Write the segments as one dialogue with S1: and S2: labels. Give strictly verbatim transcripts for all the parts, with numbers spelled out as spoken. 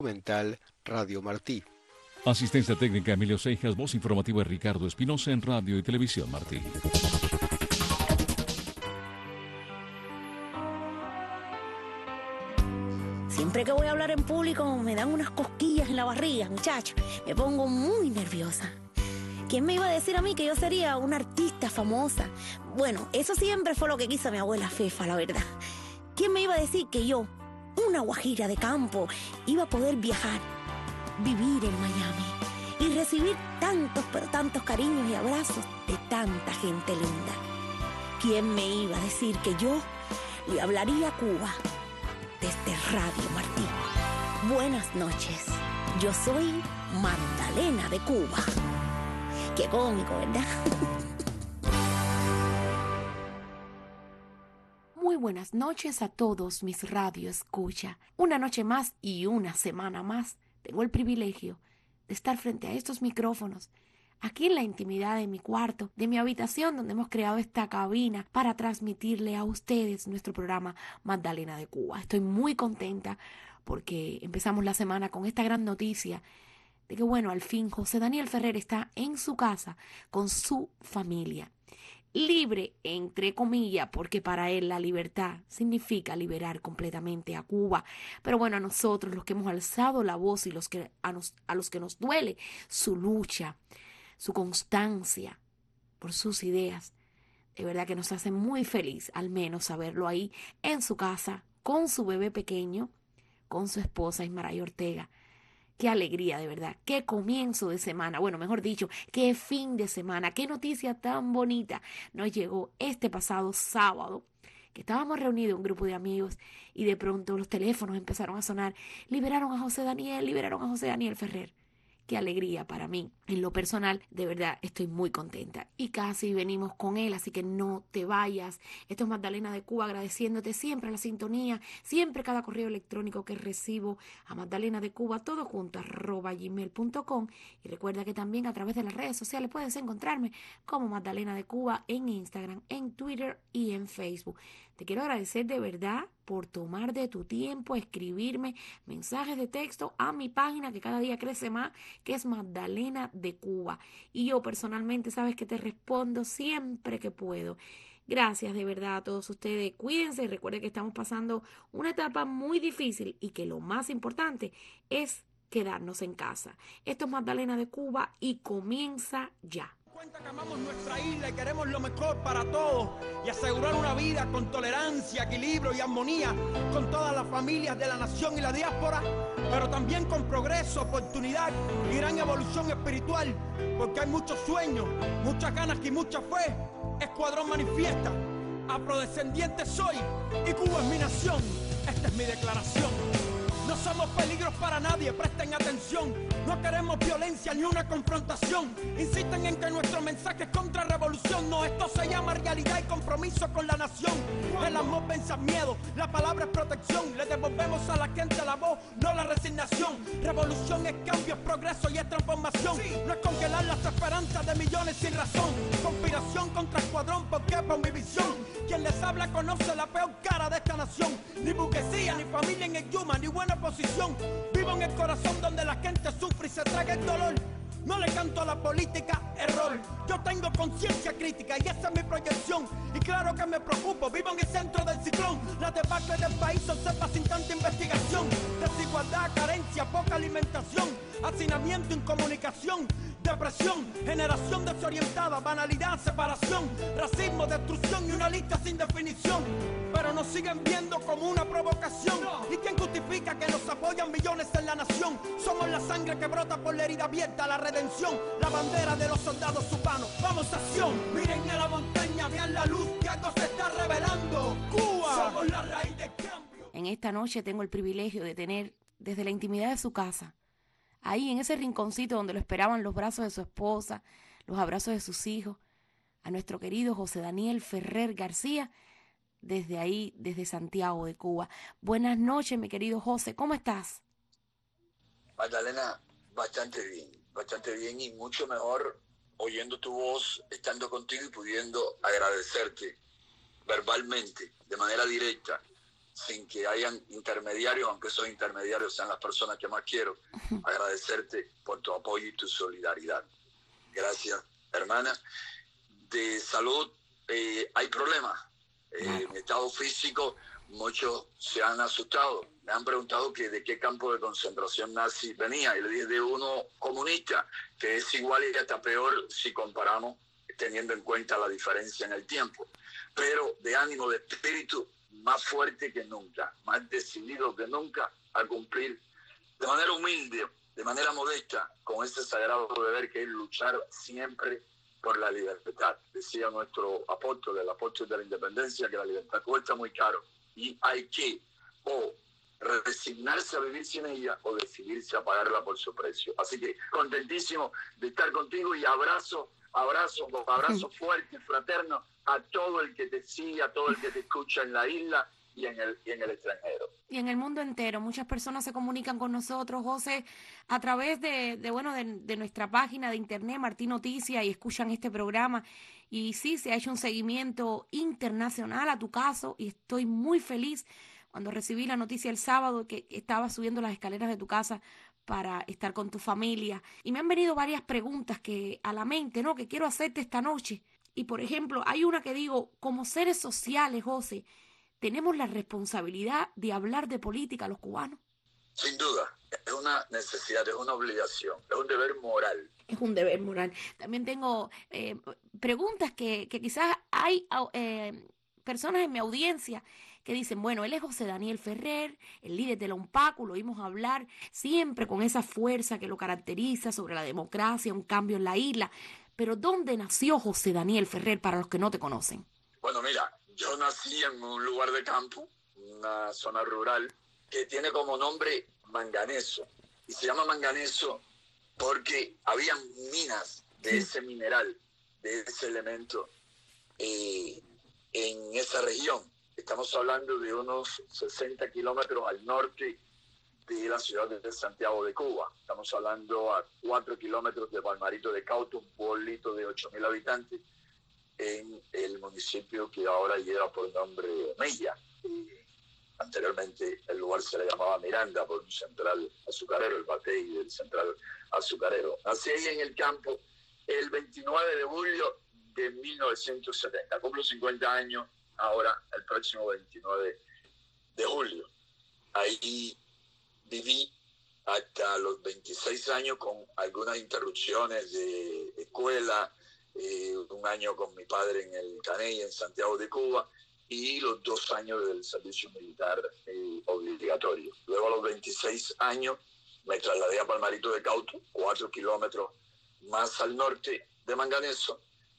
S1: Mental Radio Martí.
S2: Asistencia técnica Emilio Seijas, voz informativa Ricardo Espinosa en Radio y Televisión Martí.
S3: Siempre que voy a hablar en público me dan unas cosquillas en la barriga, muchacho. Me pongo muy nerviosa. ¿Quién me iba a decir a mí que yo sería una artista famosa? Bueno, eso siempre fue lo que quiso mi abuela Fefa, la verdad. ¿Quién me iba a decir que yo, una guajira de campo, iba a poder viajar, vivir en Miami y recibir tantos, pero tantos cariños y abrazos de tanta gente linda? ¿Quién me iba a decir que yo le hablaría a Cuba desde Radio Martí? Buenas noches, yo soy Magdalena de Cuba. Qué cómico, ¿verdad? Muy buenas noches a todos mis radio escucha. Una noche más y una semana más tengo el privilegio de estar frente a estos micrófonos, aquí en la intimidad de mi cuarto, de mi habitación, donde hemos creado esta cabina para transmitirle a ustedes nuestro programa Magdalena de Cuba. Estoy muy contenta porque empezamos la semana con esta gran noticia de que, bueno, al fin José Daniel Ferrer está en su casa con su familia. Libre, entre comillas, porque para él la libertad significa liberar completamente a Cuba. Pero bueno, a nosotros, los que hemos alzado la voz y los que, a, nos, a los que nos duele su lucha, su constancia por sus ideas, de verdad que nos hace muy feliz al menos saberlo ahí en su casa, con su bebé pequeño, con su esposa Ismaray Ortega. Qué alegría, de verdad, qué comienzo de semana, bueno, mejor dicho, qué fin de semana, qué noticia tan bonita nos llegó este pasado sábado, que estábamos reunidos un grupo de amigos y de pronto los teléfonos empezaron a sonar. Liberaron a José Daniel, liberaron a José Daniel Ferrer. Qué alegría para mí. En lo personal, de verdad, estoy muy contenta. Y casi venimos con él, así que no te vayas. Esto es Magdalena de Cuba, agradeciéndote siempre la sintonía, siempre cada correo electrónico que recibo a Magdalena de Cuba, todo junto, arroba gmail punto com. Y recuerda que también a través de las redes sociales puedes encontrarme como Magdalena de Cuba en Instagram, en Twitter y en Facebook. Te quiero agradecer de verdad por tomar de tu tiempo, escribirme mensajes de texto a mi página que cada día crece más, que es Magdalena de Cuba. Y yo personalmente, sabes que te respondo siempre que puedo. Gracias de verdad a todos ustedes. Cuídense y recuerden que estamos pasando una etapa muy difícil y que lo más importante es quedarnos en casa. Esto es Magdalena de Cuba y comienza ya.
S4: Cuenta que amamos nuestra isla y queremos lo mejor para todos y asegurar una vida con tolerancia, equilibrio y armonía con todas las familias de la nación y la diáspora, pero también con progreso, oportunidad y gran evolución espiritual, porque hay muchos sueños, muchas ganas y mucha fe. Escuadrón manifiesta, afrodescendiente soy y Cuba es mi nación. Esta es mi declaración. No somos peligros para nadie, presten atención. No queremos violencia ni una confrontación. Insisten en que nuestro mensaje es contra revolución. No, esto se llama realidad y compromiso con la nación. El amor vence al miedo, la palabra es protección. Le devolvemos a la gente la voz, no la resignación. Revolución es cambio, es progreso y es transformación. No es congelar las esperanzas de millones sin razón. Conspiración contra escuadrón, porque por mi visión. Quien les habla conoce la peor cara de esta nación. Ni burguesía, ni familia en el Yuma, ni buena posición. Vivo en el corazón donde la gente sufre y se traga el dolor. No le canto a la política, error. Yo tengo conciencia crítica y esa es mi proyección. Y claro que me preocupo, vivo en el centro del ciclón. Las debacle del país son cepas sin tanta investigación. Desigualdad, carencia, poca alimentación, hacinamiento, incomunicación, depresión, generación desorientada, banalidad, separación, racismo, destrucción y una lista sin definición. Pero nos siguen viendo como una provocación. ¿Y quién justifica que nos apoyan millones en la nación? Somos la sangre que brota por la herida abierta, la redención, la bandera de los soldados cubanos. Vamos a acción, miren a la montaña, vean la luz, que algo se está revelando. Cuba, somos la raíz del cambio.
S3: En esta noche tengo el privilegio de tener desde la intimidad de su casa, ahí en ese rinconcito donde lo esperaban los brazos de su esposa, los abrazos de sus hijos, a nuestro querido José Daniel Ferrer García, desde ahí, desde Santiago de Cuba. Buenas noches, mi querido José, ¿cómo estás?
S5: Magdalena, bastante bien, bastante bien y mucho mejor oyendo tu voz, estando contigo y pudiendo agradecerte verbalmente, de manera directa, sin que hayan intermediarios, aunque esos intermediarios sean las personas que más quiero, agradecerte por tu apoyo y tu solidaridad. Gracias, hermana. De salud, eh, hay problemas. Eh, mi estado físico, muchos se han asustado. Me han preguntado que de qué campo de concentración nazi venía. Y le dije de uno comunista, que es igual y hasta peor si comparamos, teniendo en cuenta la diferencia en el tiempo. Pero de ánimo, de espíritu, más fuerte que nunca, más decidido que nunca a cumplir de manera humilde, de manera modesta, con ese sagrado deber que es luchar siempre por la libertad. Decía nuestro apóstol, el apóstol de la independencia, que la libertad cuesta muy caro y hay que o resignarse a vivir sin ella o decidirse a pagarla por su precio. Así que contentísimo de estar contigo y abrazo, abrazo, abrazo fuerte, fraterno a todo el que te sigue, a todo el que te escucha en la isla y en el, y en el extranjero.
S3: Y en el mundo entero. Muchas personas se comunican con nosotros, José, a través de, de bueno, de, de nuestra página de internet, Martí Noticias, y escuchan este programa. Y sí, se ha hecho un seguimiento internacional a tu caso y estoy muy feliz cuando recibí la noticia el sábado que estabas subiendo las escaleras de tu casa para estar con tu familia. Y me han venido varias preguntas que a la mente, ¿no?, que quiero hacerte esta noche. Y, por ejemplo, hay una que digo, como seres sociales, José, ¿tenemos la responsabilidad de hablar de política los cubanos?
S5: Sin duda, es una necesidad, es una obligación, es un deber moral.
S3: Es un deber moral. También tengo eh, preguntas que, que quizás hay eh, personas en mi audiencia que dicen, bueno, él es José Daniel Ferrer, el líder de la UNPACU, lo oímos hablar siempre con esa fuerza que lo caracteriza sobre la democracia, un cambio en la isla. Pero ¿dónde nació José Daniel Ferrer para los que no te conocen?
S5: Bueno, mira, yo nací en un lugar de campo, una zona rural, que tiene como nombre Manganeso. Y se llama Manganeso porque había minas de ese mineral, de ese elemento, eh, en esa región. Estamos hablando de unos sesenta kilómetros al norte de la ciudad de Santiago de Cuba. Estamos hablando a cuatro kilómetros de Palmarito de Cauto, un pueblito de ocho mil habitantes, en el municipio que ahora lleva por nombre Mella. Anteriormente el lugar se le llamaba Miranda por un central azucarero, el Batey del central azucarero. Nací ahí en el campo el veintinueve de julio de mil novecientos setenta. Cumplo cincuenta años ahora, el próximo veintinueve de julio. Ahí viví hasta los veintiséis años con algunas interrupciones de escuela, eh, un año con mi padre en el Caney, en Santiago de Cuba, y los dos años del servicio militar eh, obligatorio. Luego a los veintiséis años me trasladé a Palmarito de Cauto, cuatro kilómetros más al norte de Manganeso,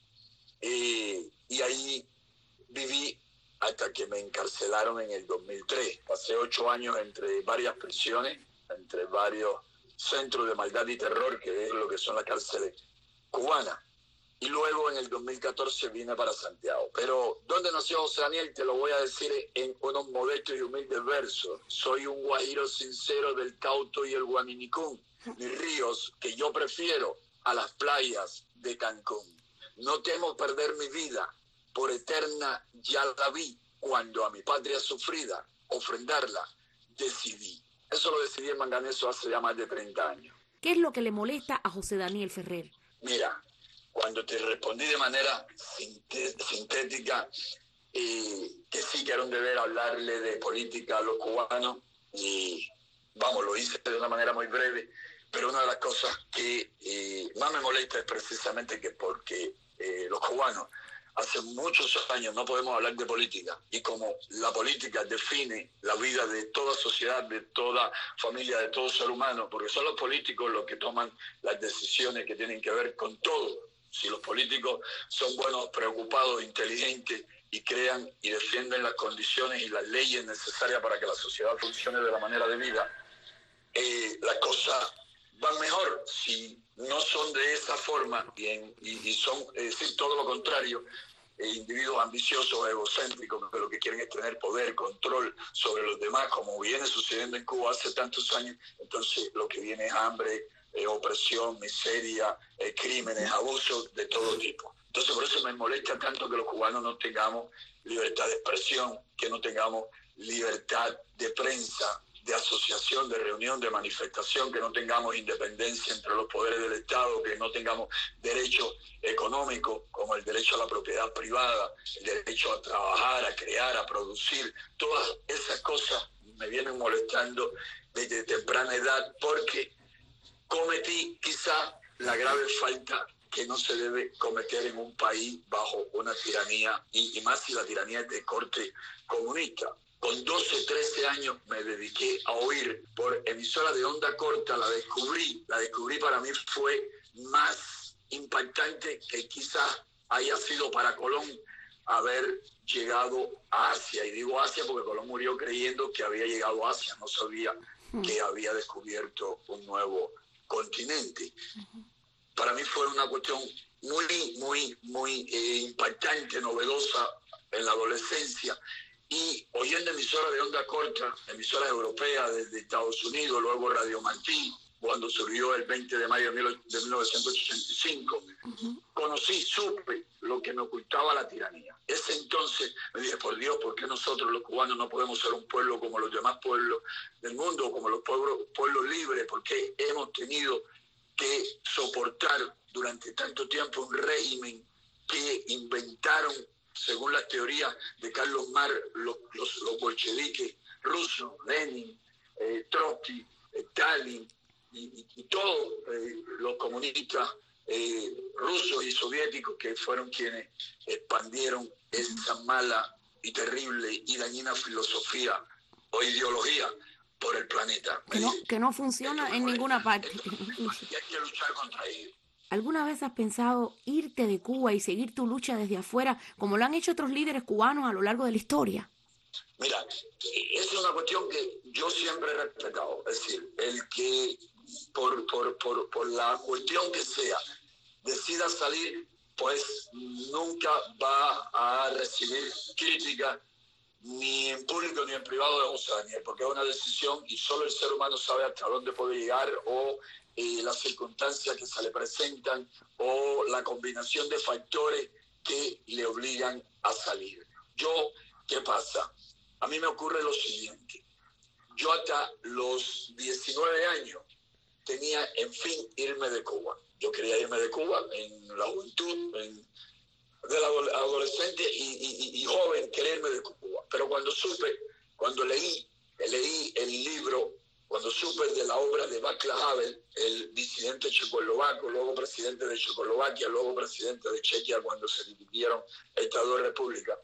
S5: eh, y ahí viví hasta que me encarcelaron en el dos mil tres. Pasé ocho años entre varias prisiones, entre varios centros de maldad y terror, que es lo que son las cárceles cubanas. Y luego en el dos mil catorce vine para Santiago. Pero ¿dónde nació José Daniel? Te lo voy a decir en unos modestos y humildes versos. Soy un guajiro sincero del Cauto y el Guaminicún, mis ríos que yo prefiero a las playas de Cancún. No temo perder mi vida, por eterna ya la vi, cuando a mi patria sufrida ofrendarla decidí. Eso lo decidí en Manganeso hace ya más de treinta años.
S3: ¿Qué es lo que le molesta a José Daniel Ferrer?
S5: Mira, cuando te respondí de manera sintética, eh, que sí que era un deber hablarle de política a los cubanos, y vamos, lo hice de una manera muy breve, pero una de las cosas que eh, más me molesta es precisamente que porque eh, los cubanos hace muchos años no podemos hablar de política, y como la política define la vida de toda sociedad, de toda familia, de todo ser humano, porque son los políticos los que toman las decisiones que tienen que ver con todo. Si los políticos son buenos, preocupados, inteligentes y crean y defienden las condiciones y las leyes necesarias para que la sociedad funcione de la manera debida, eh, las cosas van mejor. Si no son de esa forma y, en, y, y son, es decir, todo lo contrario, eh, individuos ambiciosos, egocéntricos, que lo que quieren es tener poder, control sobre los demás, como viene sucediendo en Cuba hace tantos años, entonces lo que viene es hambre, eh, opresión, miseria, eh, crímenes, abusos de todo tipo. Entonces por eso me molesta tanto que los cubanos no tengamos libertad de expresión, que no tengamos libertad de prensa, de asociación, de reunión, de manifestación, que no tengamos independencia entre los poderes del Estado, que no tengamos derechos económicos como el derecho a la propiedad privada, el derecho a trabajar, a crear, a producir. Todas esas cosas me vienen molestando desde temprana edad porque cometí quizá la grave falta que no se debe cometer en un país bajo una tiranía, y, y más si la tiranía es de corte comunista. Con doce, trece años me dediqué a oír por emisora de onda corta, la descubrí, la descubrí para mí fue más impactante que quizás haya sido para Colón haber llegado a Asia. Y digo Asia porque Colón murió creyendo que había llegado a Asia, no sabía que había descubierto un nuevo continente. Para mí fue una cuestión muy, muy, muy eh, impactante, novedosa en la adolescencia. Y oyendo emisoras de onda corta, emisoras europeas desde Estados Unidos, luego Radio Martí, cuando surgió el veinte de mayo de mil novecientos ochenta y cinco, uh-huh. conocí, supe lo que me ocultaba la tiranía. Ese entonces me dije, por Dios, ¿por qué nosotros los cubanos no podemos ser un pueblo como los demás pueblos del mundo, como los pueblos, pueblos libres? ¿Por qué hemos tenido que soportar durante tanto tiempo un régimen que inventaron, según las teorías de Carlos Marx, los, los, los bolcheviques rusos, Lenin, eh, Trotsky, eh, Stalin y, y, y todos eh, los comunistas eh, rusos y soviéticos que fueron quienes expandieron esa mala y terrible y dañina filosofía o ideología por el planeta.
S3: Que no, que no funciona en ninguna parte.
S5: Entonces, y hay que luchar contra ello.
S3: ¿Alguna vez has pensado irte de Cuba y seguir tu lucha desde afuera, como lo han hecho otros líderes cubanos a lo largo de la historia?
S5: Mira, es una cuestión que yo siempre he respetado. Es decir, el que por, por, por, por la cuestión que sea decida salir, pues nunca va a recibir crítica ni en público ni en privado de José Daniel, porque es una decisión y solo el ser humano sabe hasta dónde puede llegar o eh, las circunstancias que se le presentan o la combinación de factores que le obligan a salir. Yo, ¿qué pasa? A mí me ocurre lo siguiente. Yo hasta los diecinueve años tenía, en fin, irme de Cuba. Yo quería irme de Cuba en la juventud, en, de la adolescente y, y, y joven, quería irme de Cuba. Pero cuando supe, cuando leí, leí el libro, cuando supe de la obra de Václav Havel, el disidente checoslovaco, luego presidente de Checoslovaquia, luego presidente de Chequia, cuando se dividieron estas dos repúblicas,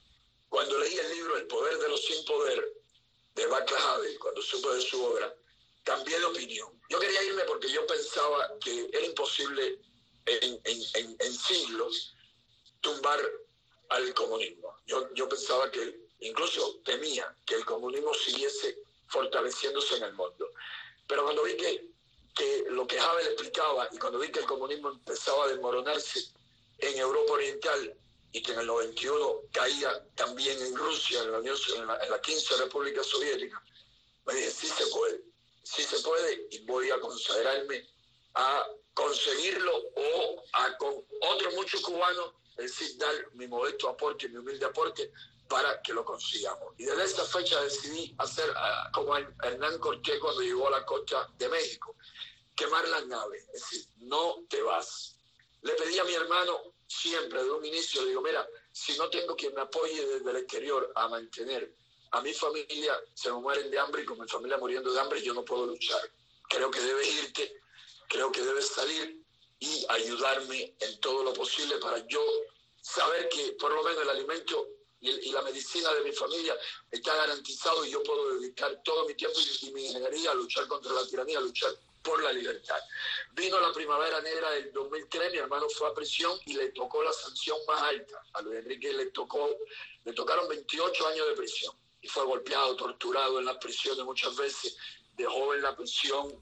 S5: cuando leí el libro El poder de los sin poder, de Václav Havel, cuando supe de su obra, cambié de opinión. Yo quería irme porque yo pensaba que era imposible en, en, en, en siglos tumbar al comunismo. Yo, yo pensaba que, incluso temía que el comunismo siguiese fortaleciéndose en el mundo. Pero cuando vi que, que lo que Havel explicaba y cuando vi que el comunismo empezaba a desmoronarse en Europa Oriental y que en el noventa y uno caía también en Rusia, en la, Unión, en la, en la quince República Soviética, me dije, sí se puede, sí se puede y voy a consagrarme a conseguirlo o a con otros muchos cubanos, es decir, dar mi modesto aporte, mi humilde aporte para que lo consigamos. Y desde esa fecha decidí hacer uh, como Hernán Cortés cuando llegó a la costa de México, quemar las naves, es decir, no te vas. Le pedí a mi hermano siempre, de un inicio, le digo, mira, si no tengo quien me apoye desde el exterior a mantener a mi familia, se me mueren de hambre y con mi familia muriendo de hambre, yo no puedo luchar. Creo que debes irte, creo que debes salir y ayudarme en todo lo posible para yo saber que por lo menos el alimento y, y la medicina de mi familia está garantizado y yo puedo dedicar todo mi tiempo y, y mi ingeniería a luchar contra la tiranía, a luchar por la libertad. Vino la primavera negra del dos mil tres, mi hermano fue a prisión y le tocó la sanción más alta. A Luis Enrique le tocó, le tocaron veintiocho años de prisión y fue golpeado, torturado en las prisiones muchas veces, dejó en la prisión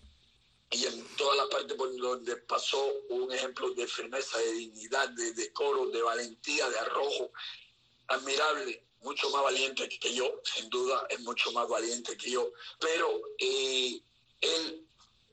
S5: y en todas las partes por donde pasó un ejemplo de firmeza, de dignidad, de decoro, de valentía, de arrojo, admirable, mucho más valiente que yo, sin duda es mucho más valiente que yo, pero eh, él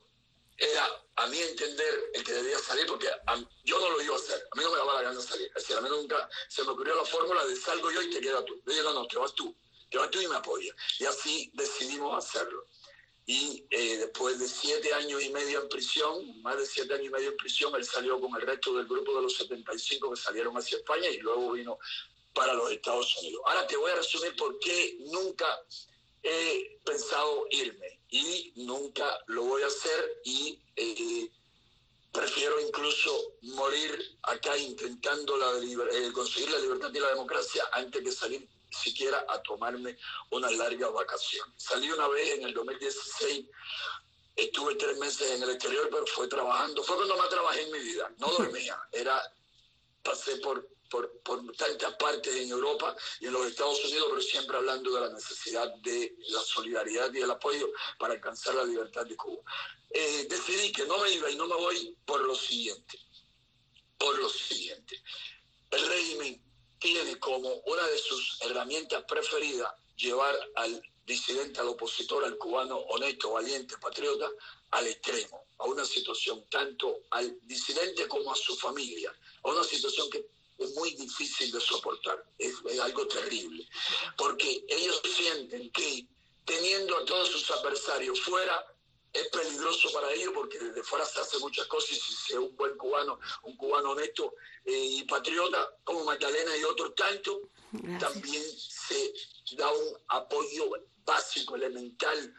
S5: era, a mi entender, el que debía salir, porque a, yo no lo iba a hacer, a mí no me daba la gana de salir, es decir, a mí nunca se me ocurrió la fórmula de salgo yo y te quedas tú. Yo dije, no, no, te vas tú, te vas tú y me apoyas. Y así decidimos hacerlo. Y eh, después de siete años y medio en prisión, más de siete años y medio en prisión, él salió con el resto del grupo de los setenta y cinco que salieron hacia España y luego vino para los Estados Unidos. Ahora te voy a resumir por qué nunca he pensado irme y nunca lo voy a hacer y eh, prefiero incluso morir acá intentando la eh, conseguir la libertad y la democracia antes que salir siquiera a tomarme una larga vacación. Salí una vez en el dos mil dieciséis, estuve tres meses en el exterior, pero fue trabajando. Fue cuando más trabajé en mi vida. No dormía. Era, pasé por, por, por tantas partes en Europa y en los Estados Unidos, pero siempre hablando de la necesidad de la solidaridad y el apoyo para alcanzar la libertad de Cuba. Eh, decidí que no me iba y no me voy por lo siguiente. Por lo siguiente. El régimen tiene como una de sus herramientas preferidas llevar al disidente, al opositor, al cubano honesto, valiente, patriota, al extremo, a una situación, tanto al disidente como a su familia, a una situación que es muy difícil de soportar, es, es algo terrible, porque ellos sienten que teniendo a todos sus adversarios fuera, es peligroso para ellos porque desde fuera se hacen muchas cosas y si es un buen cubano, un cubano honesto eh, y patriota como Magdalena y otros tantos, Gracias. También se da un apoyo básico, elemental,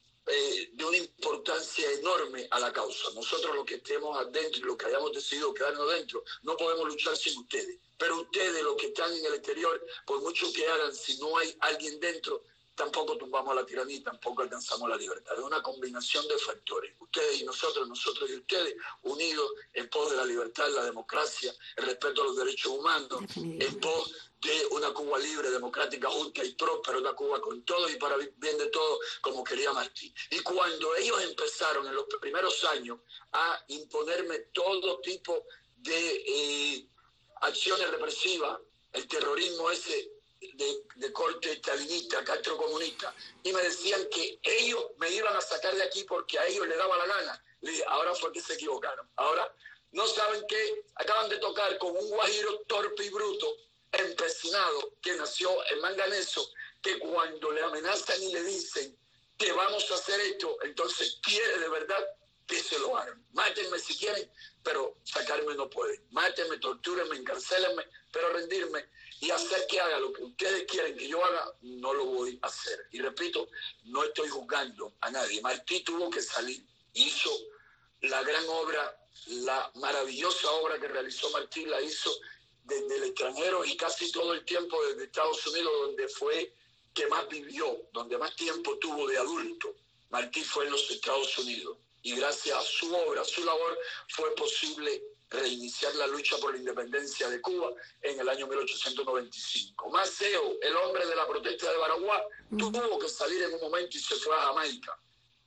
S5: eh, de una importancia enorme a la causa. Nosotros los que estemos adentro y los que hayamos decidido quedarnos dentro, no podemos luchar sin ustedes. Pero ustedes, los que están en el exterior, por mucho que hagan, si no hay alguien dentro, tampoco tumbamos la tiranía y tampoco alcanzamos la libertad. Es una combinación de factores. Ustedes y nosotros, nosotros y ustedes, unidos en pos de la libertad, la democracia, el respeto a los derechos humanos, en pos de una Cuba libre, democrática, justa y próspera, una Cuba con todo y para bien de todo, como quería Martí. Y cuando ellos empezaron en los primeros años a imponerme todo tipo de eh, acciones represivas, el terrorismo ese, De, de corte stalinista, castrocomunista, y me decían que ellos me iban a sacar de aquí porque a ellos les daba la gana. Le dije, ahora fue que se equivocaron. Ahora no saben que acaban de tocar con un guajiro torpe y bruto, empecinado, que nació en Manganeso, que cuando le amenazan y le dicen que vamos a hacer esto, entonces quiere de verdad que se lo hagan. Mátenme si quieren, pero sacarme no pueden. Mátenme, tortúrenme, encarcélenme, pero rendirme y hacer que haga lo que ustedes quieren que yo haga, no lo voy a hacer. Y repito, no estoy juzgando a nadie. Martí tuvo que salir, hizo la gran obra, la maravillosa obra que realizó Martí, la hizo desde el extranjero y casi todo el tiempo desde Estados Unidos, donde fue que más vivió, donde más tiempo tuvo de adulto. Martí fue en los Estados Unidos y gracias a su obra, a su labor, fue posible reiniciar la lucha por la independencia de Cuba en el año mil ochocientos noventa y cinco. Maceo, el hombre de la protesta de Baraguá, mm. tuvo que salir en un momento y se fue a Jamaica.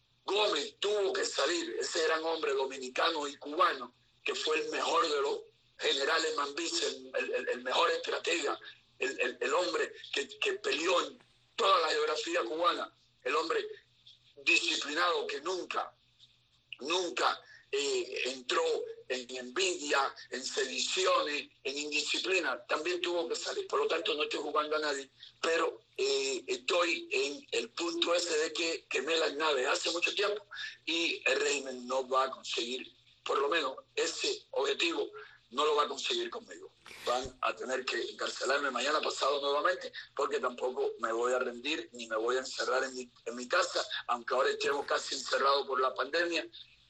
S5: Gómez tuvo que salir, ese gran hombre dominicano y cubano, que fue el mejor de los generales Mambís, el, el, el mejor estratega, el, el, el hombre que, que peleó en toda la geografía cubana, el hombre disciplinado que nunca, nunca eh, entró en envidia, en sediciones, en indisciplina, también tuvo que salir. Por lo tanto, no estoy jugando a nadie, pero eh, estoy en el punto ese de que quemé las naves hace mucho tiempo y el régimen no va a conseguir, por lo menos ese objetivo, no lo va a conseguir conmigo. Van a tener que encarcelarme mañana pasado nuevamente porque tampoco me voy a rendir ni me voy a encerrar en mi, en mi casa, aunque ahora estemos casi encerrados por la pandemia,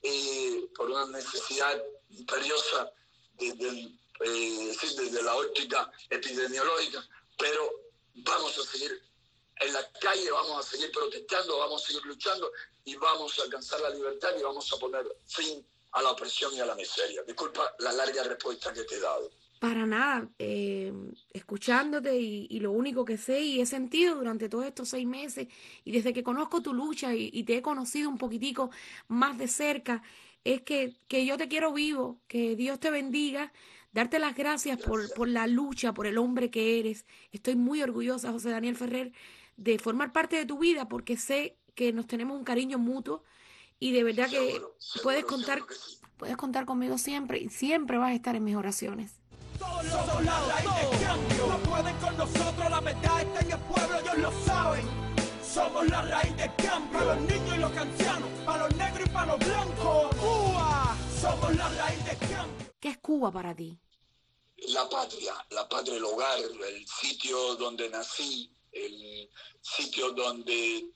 S5: y por una necesidad imperiosa desde, eh, desde la óptica epidemiológica, pero vamos a seguir en la calle, vamos a seguir protestando, vamos a seguir luchando y vamos a alcanzar la libertad y vamos a poner fin a la opresión y a la miseria. Disculpa la larga respuesta que te he dado.
S3: Para nada, eh, escuchándote y, y lo único que sé y he sentido durante todos estos seis meses y desde que conozco tu lucha y, y te he conocido un poquitico más de cerca, es que, que yo te quiero vivo, que Dios te bendiga, darte las gracias, gracias. Por, por la lucha, por el hombre que eres. Estoy muy orgullosa, José Daniel Ferrer, de formar parte de tu vida porque sé que nos tenemos un cariño mutuo y de verdad que seguro, seguro, puedes contar, sí. puedes contar conmigo siempre y siempre vas a estar en mis oraciones.
S4: Todos los lados, no pueden con nosotros, la verdad está en el pueblo. Yo ellos lo saben. Somos la raíz del cambio, para los niños y los ancianos, para los negros y para los blancos. Cuba, somos la raíz del cambio.
S3: ¿Qué es Cuba para ti?
S5: La patria, la patria, el hogar, el sitio donde nací, el sitio donde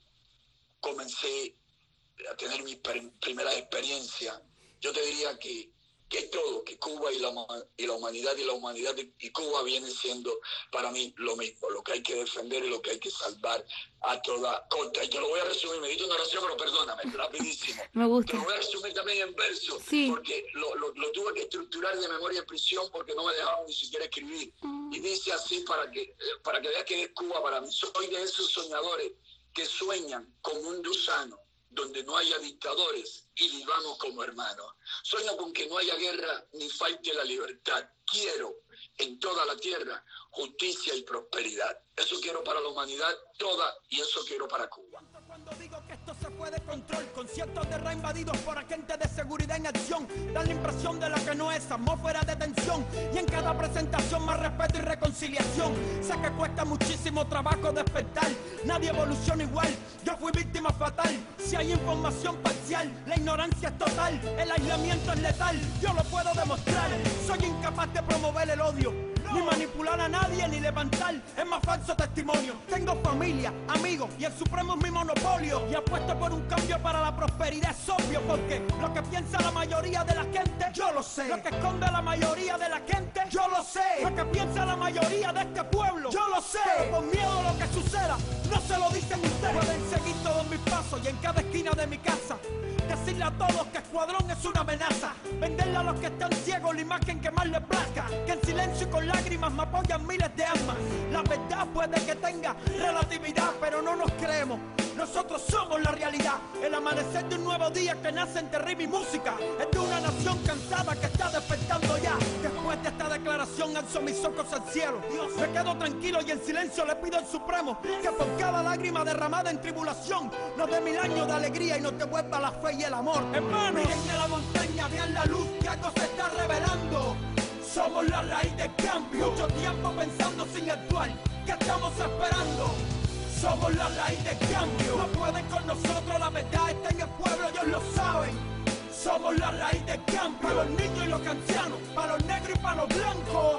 S5: comencé a tener mi primera experiencia. Yo te diría que, que es todo, que Cuba y la, y la humanidad y la humanidad y Cuba vienen siendo para mí lo mismo, lo que hay que defender y lo que hay que salvar a toda costa. Y te lo voy a resumir, me diste una oración, pero perdóname, rapidísimo.
S3: Me gusta.
S5: Te lo voy a resumir también en verso,
S3: sí.
S5: porque lo, lo, lo tuve que estructurar de memoria en prisión porque no me dejaban ni siquiera escribir. Mm. Y dice así para que, para que veas que es Cuba para mí. Soy de esos soñadores que sueñan con un mundo sano, donde no haya dictadores y vivamos como hermanos. Sueño con que no haya guerra ni falte la libertad. Quiero en toda la tierra justicia y prosperidad. Eso quiero para la humanidad toda y eso quiero para Cuba.
S4: Cuando digo que esto se fue de control, con cientos de reinvadidos por agentes de seguridad en acción, dan la impresión de lo que no es, atmósfera de tensión, y en cada presentación más respeto y reconciliación. Sé que cuesta muchísimo trabajo despertar, nadie evoluciona igual, yo fui víctima fatal. Si hay información parcial, la ignorancia es total, el aislamiento es letal, yo lo puedo demostrar. Soy incapaz de promover el odio, ni manipular a nadie, ni levantar es más falso testimonio. Tengo familia, amigos y el supremo es mi monopolio. Y apuesto por un cambio para la prosperidad, es obvio, porque lo que piensa la mayoría de la gente, yo lo sé. Lo que esconde la mayoría de la gente, yo lo sé. Lo que piensa la mayoría de este pueblo, yo lo sé. Pero por miedo a lo que suceda, no se lo dicen ustedes. Pueden seguir todos mis pasos y en cada esquina de mi casa decirle a todos que Escuadrón es una amenaza. Venderle a los que están ciegos la imagen que más les plazca. Que en silencio y con lágrimas me apoyan miles de almas. La verdad puede que tenga relatividad, pero no nos creemos. Nosotros somos la realidad. El amanecer de un nuevo día que nace entre ritmo y música. Es de una nación cansada que está despertando ya. Después de esta declaración alzo mis ojos al cielo. Dios, me quedo tranquilo y en silencio le pido al Supremo que por cada lágrima derramada en tribulación nos dé mil años de alegría y nos devuelva la fe y el amor. Hermano, miren que la montaña, vean la luz, que algo se está revelando. Somos la raíz del cambio. Mucho tiempo pensando sin actuar. ¿Qué estamos esperando? Somos la raíz del cambio. No pueden con nosotros, la verdad está en el pueblo, ellos lo saben. Somos la raíz del cambio. Para los niños y los ancianos, para los negros y para los blancos.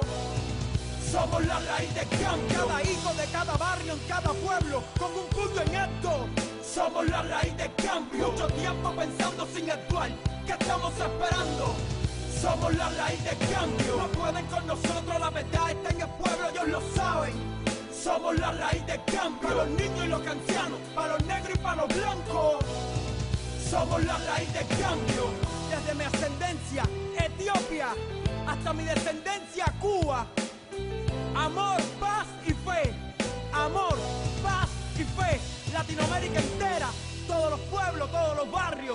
S4: Somos la raíz del cambio. Cada hijo de cada barrio, en cada pueblo, con un puño en alto. Somos la raíz del cambio. Mucho tiempo pensando sin actuar. ¿Qué estamos esperando? Somos la raíz del cambio. No pueden con nosotros, la verdad está en el pueblo, ellos lo saben. Somos la raíz del cambio. Para los niños y los ancianos, para los negros y para los blancos. Somos la raíz del cambio. Desde mi ascendencia, Etiopía, hasta mi descendencia, Cuba. Amor, paz y fe. Amor, paz y fe. Latinoamérica entera, todos los pueblos, todos los barrios.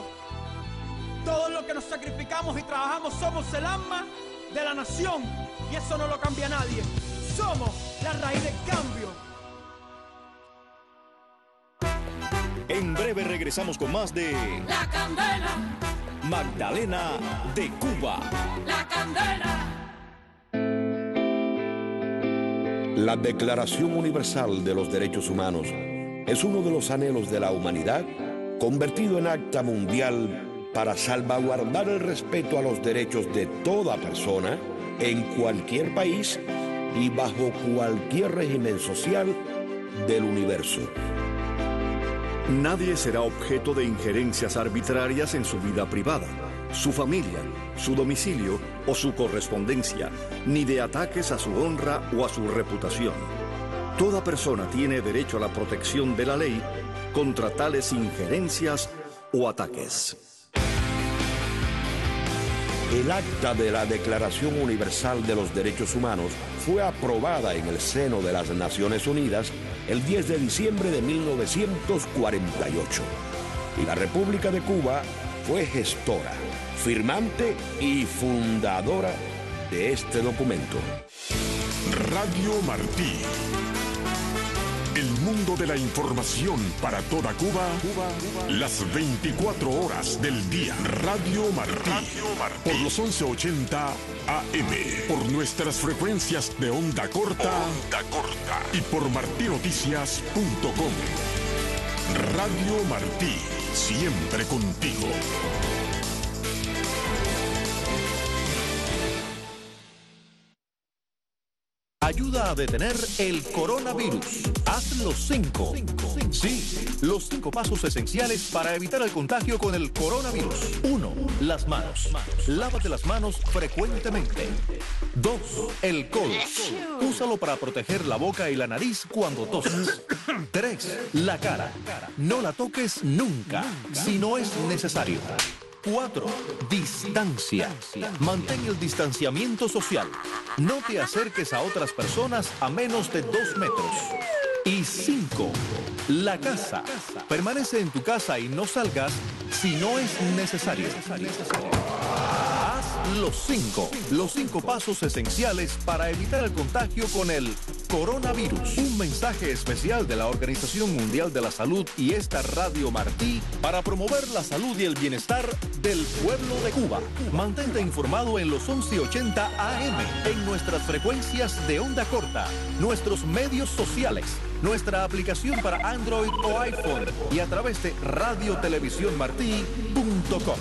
S4: Todos los que nos sacrificamos y trabajamos somos el alma de la nación. Y eso no lo cambia nadie. Somos la raíz del cambio.
S6: En breve regresamos con más de
S7: La Candela.
S6: Magdalena de Cuba.
S7: La Candela.
S1: La Declaración Universal de los Derechos Humanos es uno de los anhelos de la humanidad convertido en acta mundial para salvaguardar el respeto a los derechos de toda persona en cualquier país y bajo cualquier régimen social del universo.
S6: Nadie será objeto de injerencias arbitrarias en su vida privada, su familia, su domicilio o su correspondencia, ni de ataques a su honra o a su reputación. Toda persona tiene derecho a la protección de la ley contra tales injerencias o ataques.
S1: El acta de la Declaración Universal de los Derechos Humanos fue aprobada en el seno de las Naciones Unidas el diez de diciembre de mil novecientos cuarenta y ocho. Y la República de Cuba fue gestora, firmante y fundadora de este documento.
S8: Radio Martí. El mundo de la información para toda Cuba, Cuba, Cuba. Las veinticuatro horas del día. Radio Martí. Radio Martí. Por los once ochenta A M. Por nuestras frecuencias de onda corta. Onda corta. Y por martinoticias punto com. Radio Martí. Siempre contigo.
S9: Ayuda a detener el coronavirus. Haz los cinco. Sí, los cinco pasos esenciales para evitar el contagio con el coronavirus. Uno, las manos. Lávate las manos frecuentemente. Dos, el codo. Úsalo para proteger la boca y la nariz cuando tosas. Tres, la cara. No la toques nunca, si no es necesario. Cuatro, distancia. Mantén el distanciamiento social. No te acerques a otras personas a menos de dos metros. Y cinco, la casa. Permanece en tu casa y no salgas si no es necesario. Haz los cinco, los cinco pasos esenciales para evitar el contagio con el coronavirus. Un mensaje especial de la Organización Mundial de la Salud y esta Radio Martí para promover la salud y el bienestar del pueblo de Cuba. Mantente informado en los once ochenta A M, en nuestras frecuencias de onda corta, nuestros medios sociales, nuestra aplicación para Android o iPhone y a través de radio televisión martí punto com.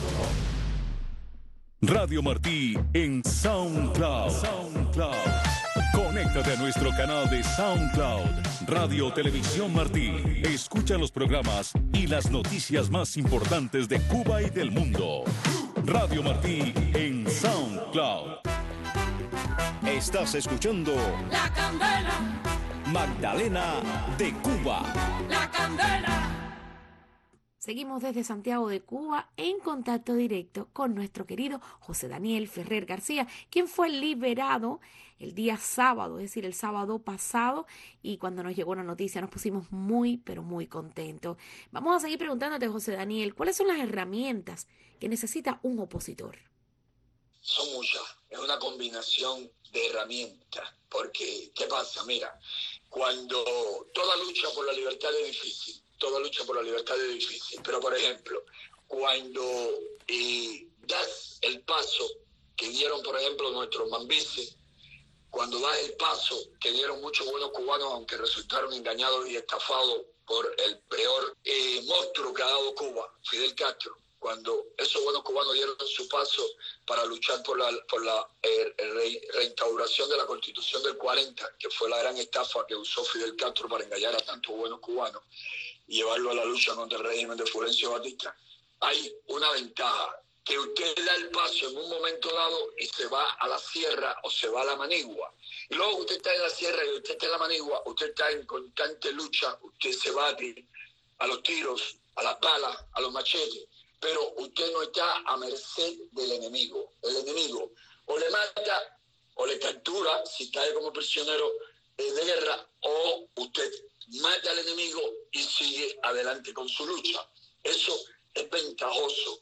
S2: Radio Martí en SoundCloud. SoundCloud. Conéctate a nuestro canal de SoundCloud. Radio Televisión Martí. Escucha los programas y las noticias más importantes de Cuba y del mundo. Radio Martí en SoundCloud.
S6: Estás escuchando
S7: La Candela.
S6: Magdalena de Cuba.
S7: La Candela.
S3: Seguimos desde Santiago de Cuba en contacto directo con nuestro querido José Daniel Ferrer García, quien fue liberado el día sábado, es decir, el sábado pasado, y cuando nos llegó la noticia nos pusimos muy, pero muy contentos. Vamos a seguir preguntándote, José Daniel, ¿cuáles son las herramientas que necesita un opositor?
S5: Son muchas, es una combinación de herramientas, porque, ¿qué pasa? Mira, cuando toda lucha por la libertad es difícil, toda lucha por la libertad es difícil, pero por ejemplo, cuando eh, das el paso que dieron, por ejemplo, nuestros mambises, cuando das el paso que dieron muchos buenos cubanos, aunque resultaron engañados y estafados por el peor eh, monstruo que ha dado Cuba, Fidel Castro, cuando esos buenos cubanos dieron su paso para luchar por la, por la eh, re, reinstauración de la Constitución del cuarenta, que fue la gran estafa que usó Fidel Castro para engañar a tantos buenos cubanos y llevarlo a la lucha contra el régimen de Fulgencio Batista, hay una ventaja, que usted da el paso en un momento dado y se va a la sierra o se va a la Manigua. Y luego usted está en la sierra y usted está en la Manigua, usted está en constante lucha, usted se bate a los tiros, a las balas, a los machetes, pero usted no está a merced del enemigo. El enemigo o le mata o le captura si cae como prisionero de guerra, o usted mata al enemigo y sigue adelante con su lucha. Eso es ventajoso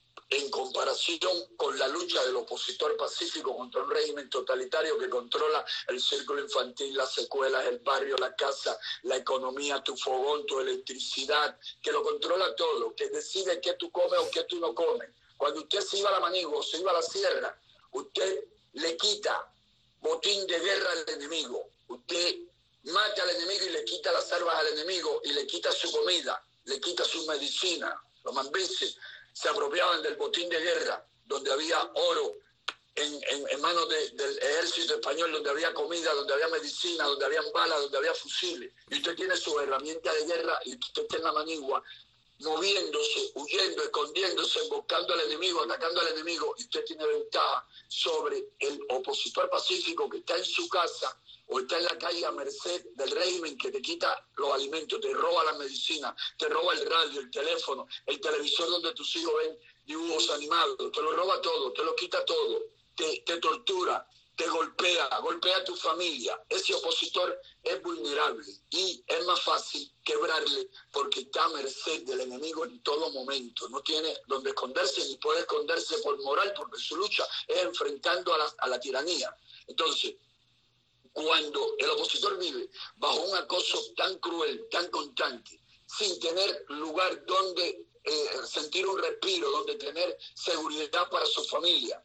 S5: en comparación con la lucha del opositor pacífico contra un régimen totalitario que controla el círculo infantil, las escuelas, el barrio, la casa, la economía, tu fogón, tu electricidad, que lo controla todo, que decide qué tú comes o qué tú no comes. Cuando usted se iba a la Manigua o se iba a la sierra, usted le quita botín de guerra al enemigo. Usted mata al enemigo y le quita las armas al enemigo y le quita su comida, le quita su medicina. Los mambises se apropiaban del botín de guerra, donde había oro en, en, en manos de, del ejército español, donde había comida, donde había medicina, donde había balas, donde había fusiles. Y usted tiene su herramienta de guerra y usted está en la Manigua, moviéndose, huyendo, escondiéndose, buscando al enemigo, atacando al enemigo, y usted tiene ventaja sobre el opositor pacífico que está en su casa o está en la calle a merced del régimen que te quita los alimentos, te roba la medicina, te roba el radio, el teléfono, el televisor donde tus hijos ven dibujos animados, te lo roba todo, te lo quita todo, te, te tortura, te golpea, golpea a tu familia. Ese opositor es vulnerable y es más fácil quebrarle porque está a merced del enemigo en todo momento. No tiene donde esconderse ni puede esconderse por moral, porque su lucha es enfrentando a la, a la tiranía. Entonces, cuando el opositor vive bajo un acoso tan cruel, tan constante, sin tener lugar donde eh, sentir un respiro, donde tener seguridad para su familia,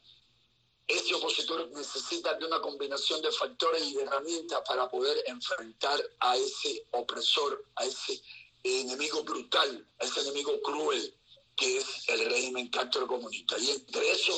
S5: ese opositor necesita de una combinación de factores y de herramientas para poder enfrentar a ese opresor, a ese enemigo brutal, a ese enemigo cruel que es el régimen castrocomunista. Y entre eso,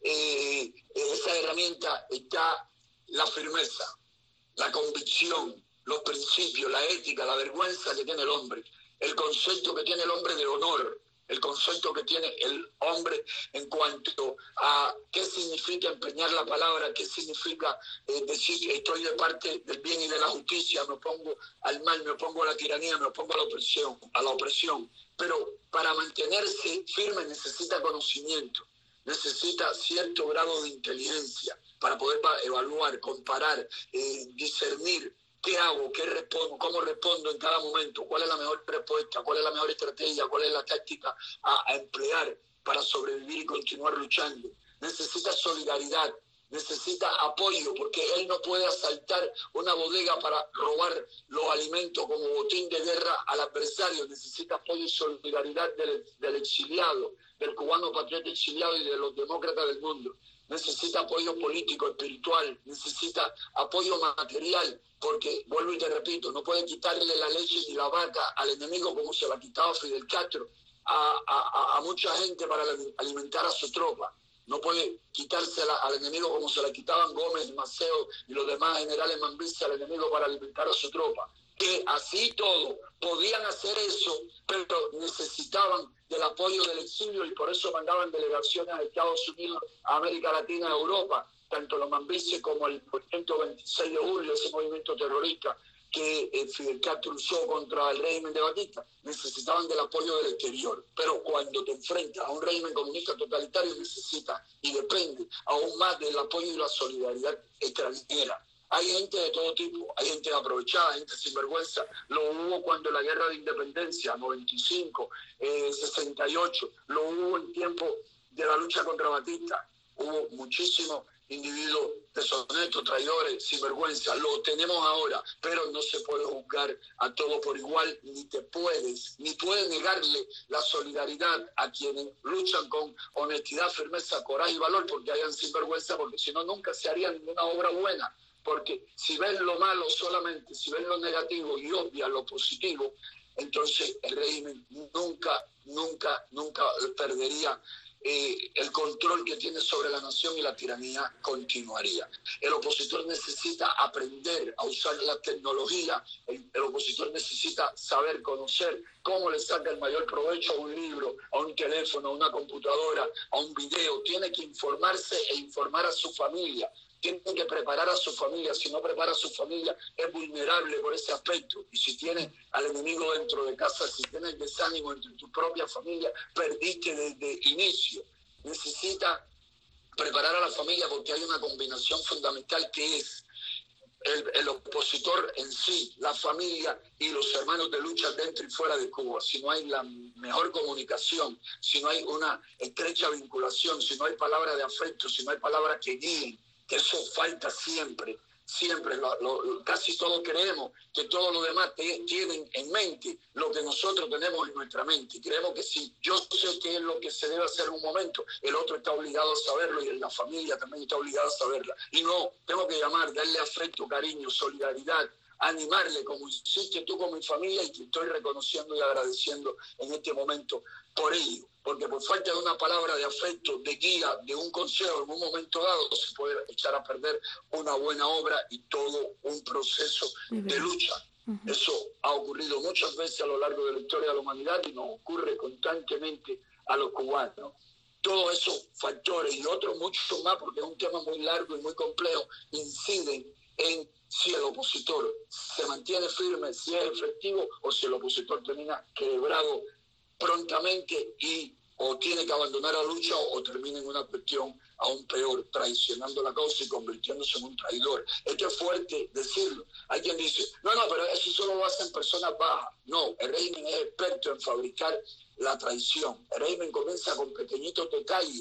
S5: eh, esa herramienta está la firmeza, la convicción, los principios, la ética, la vergüenza que tiene el hombre, el concepto que tiene el hombre de honor, el concepto que tiene el hombre en cuanto a qué significa empeñar la palabra, qué significa eh, decir que estoy de parte del bien y de la justicia, me opongo al mal, me opongo a la tiranía, me opongo a la opresión, a la opresión. Pero para mantenerse firme necesita conocimiento, necesita cierto grado de inteligencia para poder evaluar, comparar, eh, discernir. ¿Qué hago? ¿Qué respondo? ¿Cómo respondo en cada momento? ¿Cuál es la mejor respuesta? ¿Cuál es la mejor estrategia? ¿Cuál es la táctica a, a emplear para sobrevivir y continuar luchando? Necesita solidaridad, necesita apoyo, porque él no puede asaltar una bodega para robar los alimentos como botín de guerra al adversario. Necesita apoyo y solidaridad del, del exiliado, del cubano patriota exiliado y de los demócratas del mundo. Necesita apoyo político, espiritual, necesita apoyo material, porque, vuelvo y te repito, no puede quitarle la leche ni la vaca al enemigo como se la quitaba Fidel Castro a, a, a mucha gente para alimentar a su tropa. No puede quitársela al enemigo como se la quitaban Gómez, Maceo y los demás generales mambistas al enemigo para alimentar a su tropa. Que así todo podían hacer eso, pero necesitaban del apoyo del exilio y por eso mandaban delegaciones a Estados Unidos, a América Latina, a Europa, tanto los mambises como el movimiento veintiséis de julio, ese movimiento terrorista que eh, Fidel Castro usó contra el régimen de Batista, necesitaban del apoyo del exterior. Pero cuando te enfrentas a un régimen comunista totalitario, necesitas y depende aún más del apoyo y la solidaridad extranjera. Hay gente de todo tipo, hay gente aprovechada, gente sinvergüenza. Lo hubo cuando la guerra de independencia, noventa y cinco, eh, sesenta y ocho, lo hubo en tiempo de la lucha contra Batista. Hubo muchísimos individuos deshonestos, traidores, sinvergüenza. Lo tenemos ahora, pero no se puede juzgar a todos por igual, ni te puedes, ni puedes negarle la solidaridad a quienes luchan con honestidad, firmeza, coraje y valor, porque hayan sinvergüenza, porque si no nunca se haría ninguna obra buena. Porque si ven lo malo solamente, si ven lo negativo y obvian lo positivo, entonces el régimen nunca, nunca, nunca perdería eh, el control que tiene sobre la nación y la tiranía continuaría. El opositor necesita aprender a usar la tecnología, el, el opositor necesita saber conocer cómo le saca el mayor provecho a un libro, a un teléfono, a una computadora, a un video. Tiene que informarse e informar a su familia. Tiene que preparar a su familia. Si no prepara a su familia, es vulnerable por ese aspecto. Y si tiene al enemigo dentro de casa, si tienes desánimo entre tu propia familia, perdiste desde inicio. Necesita preparar a la familia porque hay una combinación fundamental que es el, el opositor en sí, la familia y los hermanos de lucha dentro y fuera de Cuba. Si no hay la mejor comunicación, si no hay una estrecha vinculación, si no hay palabras de afecto, si no hay palabras que guíen, que eso falta siempre, siempre, lo, lo, casi todos creemos que todos los demás te, tienen en mente lo que nosotros tenemos en nuestra mente. Creemos que si yo sé qué es lo que se debe hacer en un momento, el otro está obligado a saberlo y la familia también está obligada a saberla. Y no, tengo que llamar, darle afecto, cariño, solidaridad, animarle como hiciste tú con mi familia y te estoy reconociendo y agradeciendo en este momento por ello. Porque por falta de una palabra de afecto, de guía, de un consejo en un momento dado, se puede echar a perder una buena obra y todo un proceso de lucha. Uh-huh. Eso ha ocurrido muchas veces a lo largo de la historia de la humanidad y nos ocurre constantemente a los cubanos. Todos esos factores y otros muchos más, porque es un tema muy largo y muy complejo, inciden en si el opositor se mantiene firme, si es efectivo o si el opositor termina quebrado prontamente y o tiene que abandonar la lucha o, o termina en una cuestión aún peor, traicionando la causa y convirtiéndose en un traidor. Esto es fuerte decirlo. Hay quien dice, no, no, pero eso solo lo hacen personas bajas. No, el régimen es experto en fabricar la traición. El régimen comienza con pequeñitos detalles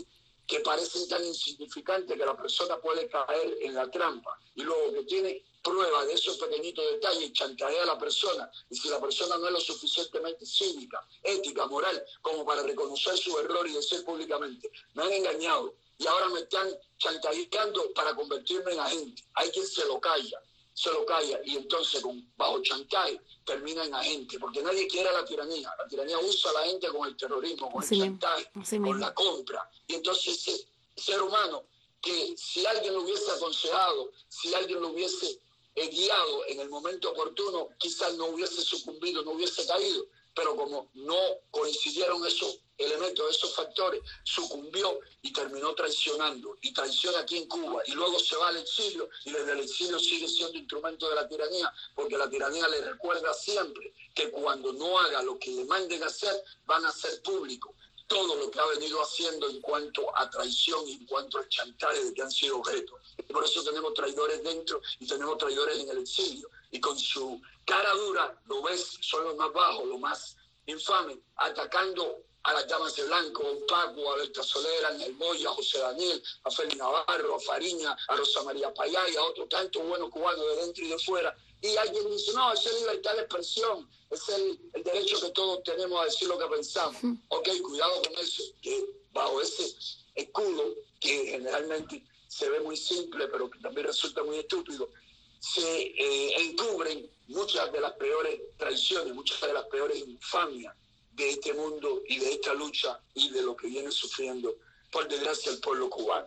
S5: que parecen tan insignificantes que la persona puede caer en la trampa, y luego que tiene prueba de esos pequeñitos detalles y chantajea a la persona, y si la persona no es lo suficientemente cívica, ética, moral, como para reconocer su error y decir públicamente, me han engañado y ahora me están chantajeando para convertirme en agente, hay quien se lo calla, se lo calla y entonces con, bajo chantaje termina en agente, porque nadie quiere la tiranía, la tiranía usa a la gente con el terrorismo, con
S3: así
S5: el
S3: mismo,
S5: chantaje,
S3: así
S5: con
S3: mismo.
S5: la compra, y entonces ese ser humano que si alguien lo hubiese aconsejado, si alguien lo hubiese eh, guiado en el momento oportuno, quizás no hubiese sucumbido, no hubiese caído, pero como no coincidieron esos elementos, esos factores, sucumbió y terminó traicionando, y traiciona aquí en Cuba, y luego se va al exilio, y desde el exilio sigue siendo instrumento de la tiranía, porque la tiranía le recuerda siempre que cuando no haga lo que le manden hacer, van a hacer público todo lo que ha venido haciendo en cuanto a traición y en cuanto a chantaje de que han sido objeto. Y por eso tenemos traidores dentro y tenemos traidores en el exilio. Y con su cara dura, lo ves, son los más bajos, los más infames, atacando a las damas de blanco, a Paco, a Berta Solera, a El Moya, a José Daniel, a Félix Navarro, a Fariña, a Rosa María Payá y a otros tantos buenos cubanos de dentro y de fuera. Y alguien dice, no, esa es libertad de expresión, es el, el derecho que todos tenemos a decir lo que pensamos. Mm. Ok, cuidado con eso, que bajo ese escudo, que generalmente se ve muy simple, pero que también resulta muy estúpido, se eh, encubren muchas de las peores traiciones, muchas de las peores infamias de este mundo y de esta lucha y de lo que viene sufriendo, por desgracia, el pueblo cubano.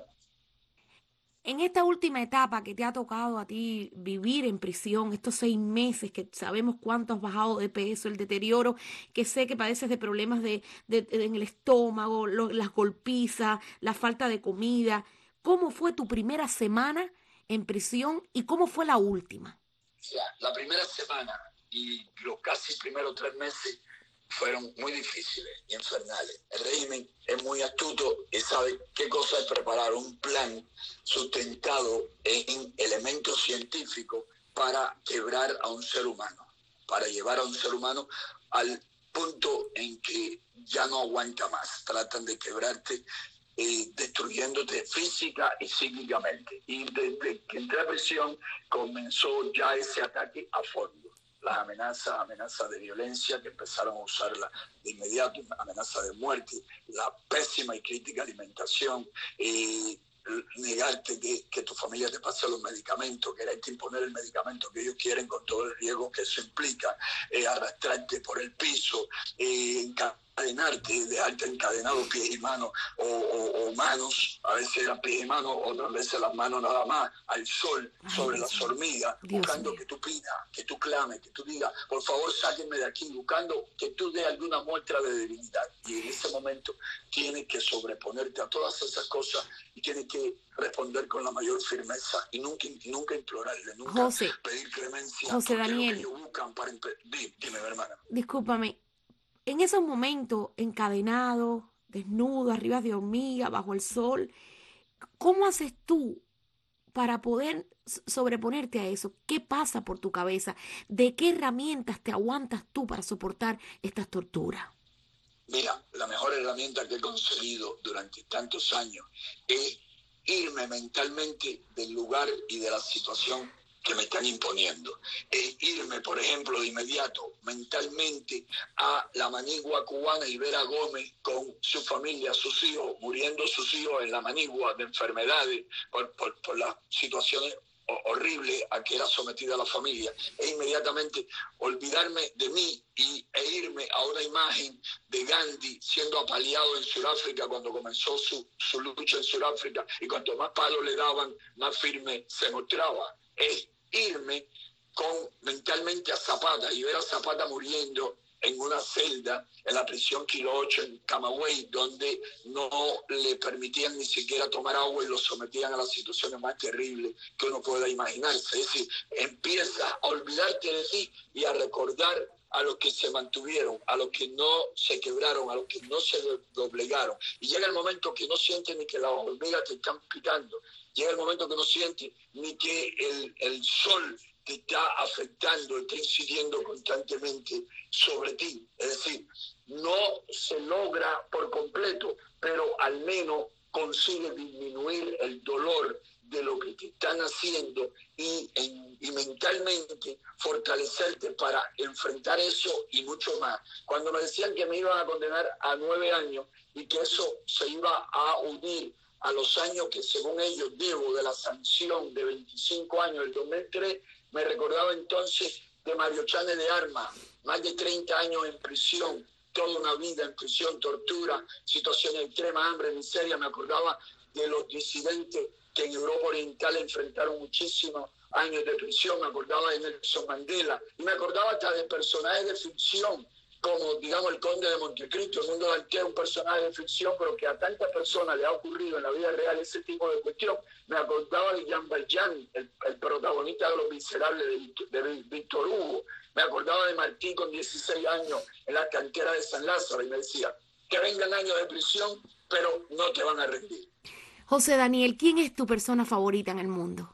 S3: En esta última etapa que te ha tocado a ti vivir en prisión, estos seis meses que sabemos cuánto has bajado de peso, el deterioro, que sé que padeces de problemas de, de, de, en el estómago, lo, las golpizas, la falta de comida, ¿cómo fue tu primera semana en prisión y cómo fue la última?
S5: Ya, la primera semana y los casi primeros tres meses fueron muy difíciles y infernales. El régimen es muy astuto y sabe qué cosa es preparar un plan sustentado en elementos científicos para quebrar a un ser humano, para llevar a un ser humano al punto en que ya no aguanta más. Tratan de quebrarte eh, destruyéndote física y psíquicamente. Y desde que entré a prisión comenzó ya ese ataque a fondo. Las amenazas, amenazas de violencia que empezaron a usarla de inmediato, amenazas de muerte, la pésima y crítica alimentación, eh, negarte que, que tu familia te pase los medicamentos, quererte imponer el medicamento que ellos quieren con todo el riesgo que eso implica, eh, arrastrarte por el piso, eh, encadenarte, dejarte encadenado pies y manos o, o, o manos, a veces eran pies y manos, otras veces las manos nada más, al sol, sobre las hormigas, buscando que tú pidas, que tú clames, que tú digas, por favor sáquenme de aquí, buscando que tú des alguna muestra de debilidad. Y en ese momento tienes que sobreponerte a todas esas cosas y tienes que responder con la mayor firmeza y nunca, nunca implorarle, nunca
S3: José,
S5: pedir clemencia.
S3: José Daniel,
S5: ellos buscan para imp- dime, dime, hermana.
S3: Discúlpame, en esos momentos encadenado, desnudo, arriba de hormiga, bajo el sol, ¿cómo haces tú para poder sobreponerte a eso? ¿Qué pasa por tu cabeza? ¿De qué herramientas te aguantas tú para soportar estas torturas?
S5: Mira, la mejor herramienta que he conseguido durante tantos años es irme mentalmente del lugar y de la situación que me están imponiendo. Es irme, por ejemplo, de inmediato, mentalmente, a la Manigua cubana y ver a Gómez con su familia, sus hijos, muriendo sus hijos en la Manigua de enfermedades, por, por, por las situaciones horrible a que era sometida la familia, e inmediatamente olvidarme de mí y, e irme a una imagen de Gandhi siendo apaleado en Sudáfrica cuando comenzó su, su lucha en Sudáfrica, y cuanto más palos le daban, más firme se mostraba. Es irme con mentalmente a Zapata y ver a Zapata muriendo en una celda en la prisión Kilo ocho en Camagüey, donde no le permitían ni siquiera tomar agua y lo sometían a las situaciones más terribles que uno pueda imaginarse. Es decir, empiezas a olvidarte de ti y a recordar a los que se mantuvieron, a los que no se quebraron, a los que no se doblegaron. Y llega el momento que no sientes ni que las hormigas te están picando, llega el momento que no sientes ni que el, el sol te está afectando, está incidiendo constantemente sobre ti. Es decir, no se logra por completo, pero al menos consigue disminuir el dolor de lo que te están haciendo y, en, y mentalmente fortalecerte para enfrentar eso y mucho más. Cuando me decían que me iban a condenar a nueve años y que eso se iba a unir a los años que según ellos debo de la sanción de veinticinco años del dos mil tres, me recordaba entonces de Mario Chane de Armas, más de treinta años en prisión, toda una vida en prisión, tortura, situaciones de extrema hambre, miseria. Me acordaba de los disidentes que en Europa Oriental enfrentaron muchísimos años de prisión. Me acordaba de Nelson Mandela y me acordaba hasta de personajes de ficción, como digamos el Conde de Montecristo. El mundo de es un personaje de ficción, pero que a tantas personas le ha ocurrido en la vida real ese tipo de cuestión. Me acordaba de Jean Valjean, el, el protagonista de Los Miserables de, de Víctor Hugo. Me acordaba de Martí con dieciséis años en la cantera de San Lázaro y me decía que vengan años de prisión, pero no te van a rendir.
S3: José Daniel, ¿quién es tu persona favorita en el mundo?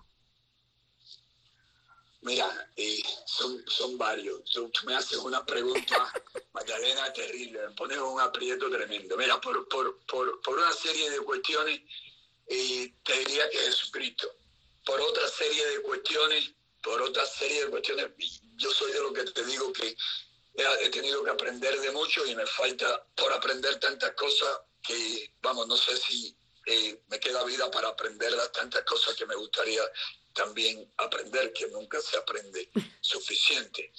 S5: Mira, eh, son, son varios. Tú me haces una pregunta, Magdalena, terrible, me pones un aprieto tremendo. Mira, por, por, por, por una serie de cuestiones, eh, te diría que Jesucristo. Por otra serie de cuestiones, por otra serie de cuestiones, yo soy de lo que te digo que he, he tenido que aprender de mucho y me falta por aprender tantas cosas que, vamos, no sé si eh, me queda vida para aprender las tantas cosas que me gustaría también aprender, que nunca se aprende suficiente.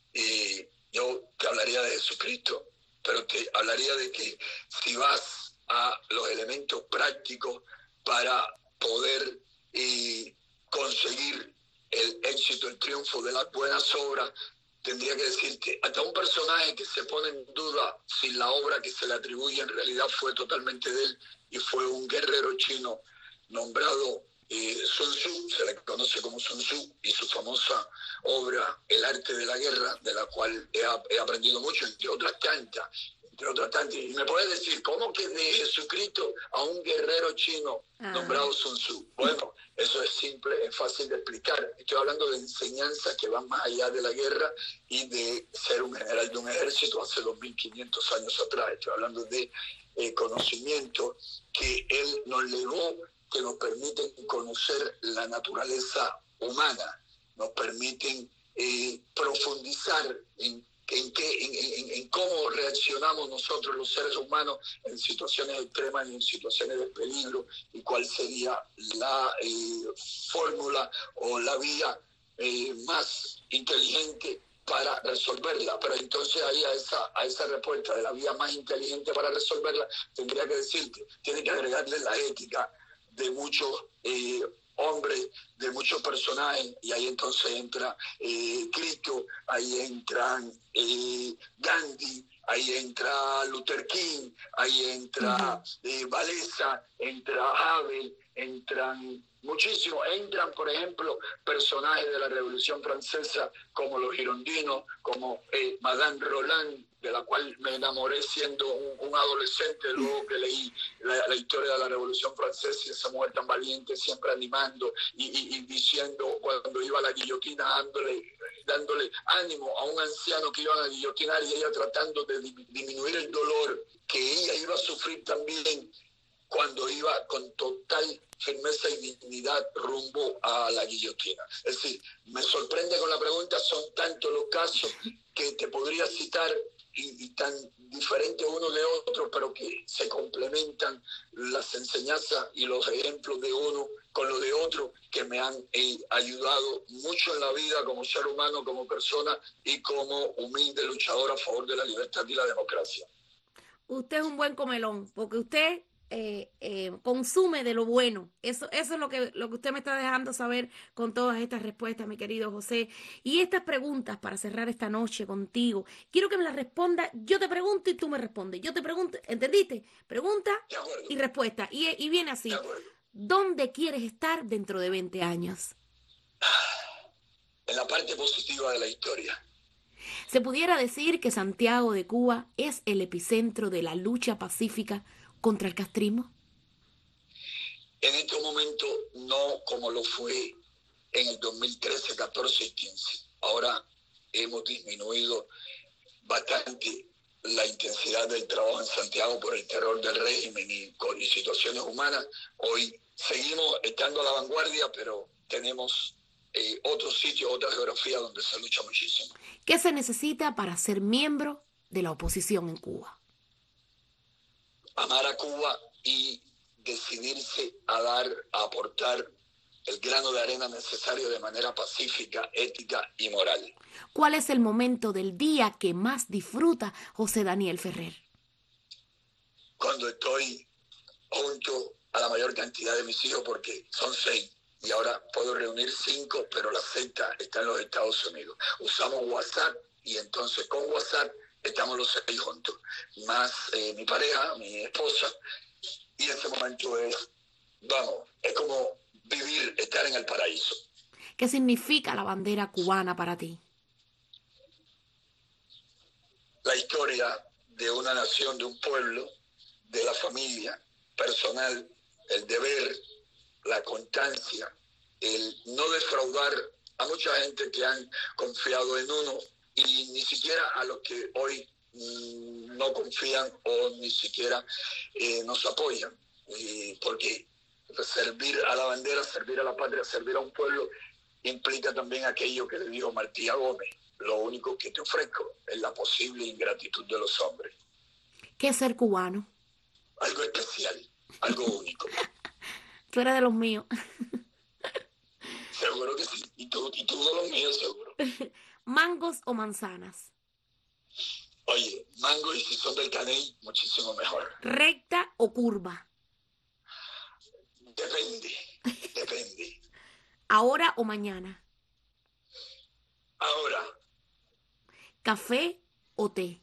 S5: Y yo te hablaría de Jesucristo, pero te hablaría de que si vas a los elementos prácticos para poder eh, conseguir el éxito, el triunfo de las buenas obras, tendría que decirte, hasta un personaje que se pone en duda si la obra que se le atribuye en realidad fue totalmente de él, y fue un guerrero chino nombrado Eh, Sun Tzu, se le conoce como Sun Tzu, y su famosa obra El arte de la guerra, de la cual he, he aprendido mucho, entre otras tantas, entre otras tantas. Y me puedes decir, ¿cómo que de Jesucristo a un guerrero chino ah. nombrado Sun Tzu? Bueno, eso es simple, es fácil de explicar. Estoy hablando de enseñanzas que van más allá de la guerra y de ser un general de un ejército hace dos mil quinientos años atrás. Estoy hablando de eh, conocimiento que él nos legó, que nos permiten conocer la naturaleza humana, nos permiten eh, profundizar en, en, qué, en, en, en cómo reaccionamos nosotros los seres humanos en situaciones extremas y en situaciones de peligro, y cuál sería la eh, fórmula o la vía eh, más inteligente para resolverla. Pero entonces ahí a esa, a esa respuesta de la vía más inteligente para resolverla, tendría que decirte, tiene que agregarle la ética de muchos eh, hombres, de muchos personajes, y ahí entonces entra eh, Cristo, ahí entran eh, Gandhi, ahí entra Luther King, ahí entra uh-huh. eh, Walesa, entra Havel, entran muchísimos, entran por ejemplo personajes de la Revolución Francesa como los girondinos, como eh, Madame Roland, de la cual me enamoré siendo un, un adolescente, luego que leí la, la historia de la Revolución Francesa, y esa mujer tan valiente, siempre animando y, y, y diciendo cuando iba a la guillotina, dándole, dándole ánimo a un anciano que iban a guillotinar, y ella tratando de di- disminuir el dolor que ella iba a sufrir también cuando iba con total firmeza y dignidad rumbo a la guillotina. Es decir, me sorprende con la pregunta, son tantos los casos que te podría citar y, y tan diferentes uno de otro, pero que se complementan las enseñanzas y los ejemplos de uno con lo de otro, que me han eh, ayudado mucho en la vida como ser humano, como persona y como humilde luchador a favor de la libertad y la democracia.
S3: Usted es un buen comelón, porque usted Eh, eh, consume de lo bueno. Eso, eso es lo que, lo que usted me está dejando saber con todas estas respuestas, mi querido José. Y estas preguntas para cerrar esta noche contigo, quiero que me las responda. Yo te pregunto y tú me respondes. Yo te pregunto, ¿entendiste? Pregunta y respuesta. Y, y viene así: ¿dónde quieres estar dentro de veinte años?
S5: En la parte positiva de la historia.
S3: ¿Se pudiera decir que Santiago de Cuba es el epicentro de la lucha pacífica contra el castrismo?
S5: En este momento no como lo fue en el dos mil trece, catorce y quince. Ahora hemos disminuido bastante la intensidad del trabajo en Santiago por el terror del régimen y con y situaciones humanas, hoy seguimos estando a la vanguardia, pero tenemos eh, otros sitios, otra geografía donde se lucha muchísimo.
S3: ¿Qué se necesita para ser miembro de la oposición en Cuba?
S5: Amar a Cuba y decidirse a dar, a aportar el grano de arena necesario de manera pacífica, ética y moral.
S3: ¿Cuál es el momento del día que más disfruta José Daniel Ferrer?
S5: Cuando estoy junto a la mayor cantidad de mis hijos, porque son seis, y ahora puedo reunir cinco, pero la sexta está en los Estados Unidos. Usamos WhatsApp y entonces con WhatsApp estamos los seis juntos, más eh, mi pareja, mi esposa, y ese momento es, vamos, es como vivir, estar en el paraíso.
S3: ¿Qué significa la bandera cubana para ti?
S5: La historia de una nación, de un pueblo, de la familia, personal, el deber, la constancia, el no defraudar a mucha gente que han confiado en uno y ni siquiera a los que hoy mmm, no confían o ni siquiera eh, nos apoyan. Y porque servir a la bandera, servir a la patria, servir a un pueblo implica también aquello que le dijo Martí a Gómez: lo único que te ofrezco es la posible ingratitud de los hombres.
S3: ¿Qué es ser cubano?
S5: Algo especial, algo único.
S3: Tú eres de los míos.
S5: Seguro que sí. Y tú, y tú de los míos, seguro.
S3: ¿Mangos o manzanas?
S5: Oye, mango, y si son del Caney, muchísimo mejor.
S3: ¿Recta o curva?
S5: Depende, depende.
S3: ¿Ahora o mañana?
S5: Ahora.
S3: ¿Café o té?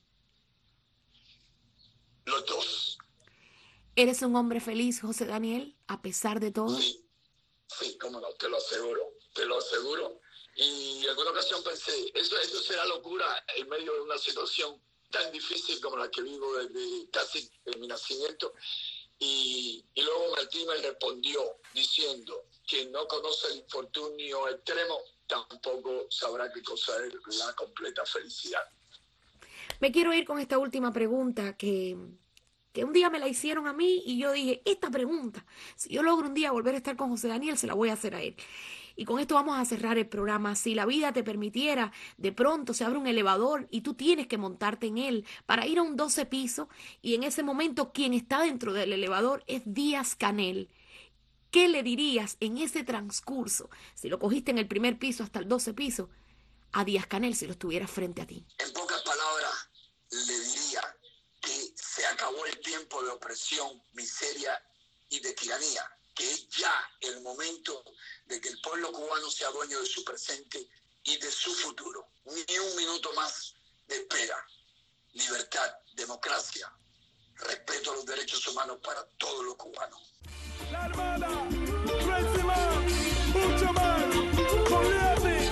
S5: Los dos.
S3: ¿Eres un hombre feliz, José Daniel, a pesar de todo?
S5: Sí, sí, cómo no, te lo aseguro, te lo aseguro. Y en alguna ocasión pensé, eso, eso será locura en medio de una situación tan difícil como la que vivo desde casi mi nacimiento. Y, y luego Martí me respondió diciendo que no conoce el infortunio extremo, tampoco sabrá qué cosa es la completa felicidad.
S3: Me quiero ir con esta última pregunta que, que un día me la hicieron a mí y yo dije, esta pregunta, si yo logro un día volver a estar con José Daniel, se la voy a hacer a él. Y con esto vamos a cerrar el programa. Si la vida te permitiera, de pronto se abre un elevador y tú tienes que montarte en él para ir a un doce piso, y en ese momento quien está dentro del elevador es Díaz-Canel. ¿Qué le dirías en ese transcurso, si lo cogiste en el primer piso hasta el doce piso, a Díaz-Canel si lo estuvieras frente a ti?
S5: En pocas palabras, le diría que se acabó el tiempo de opresión, miseria y de tiranía, que es ya el momento de que el pueblo cubano sea dueño de su presente y de su futuro. Ni un minuto más de espera. Libertad, democracia, respeto a los derechos humanos para todos los cubanos.
S10: La hermana, próxima, mucho más, Julián.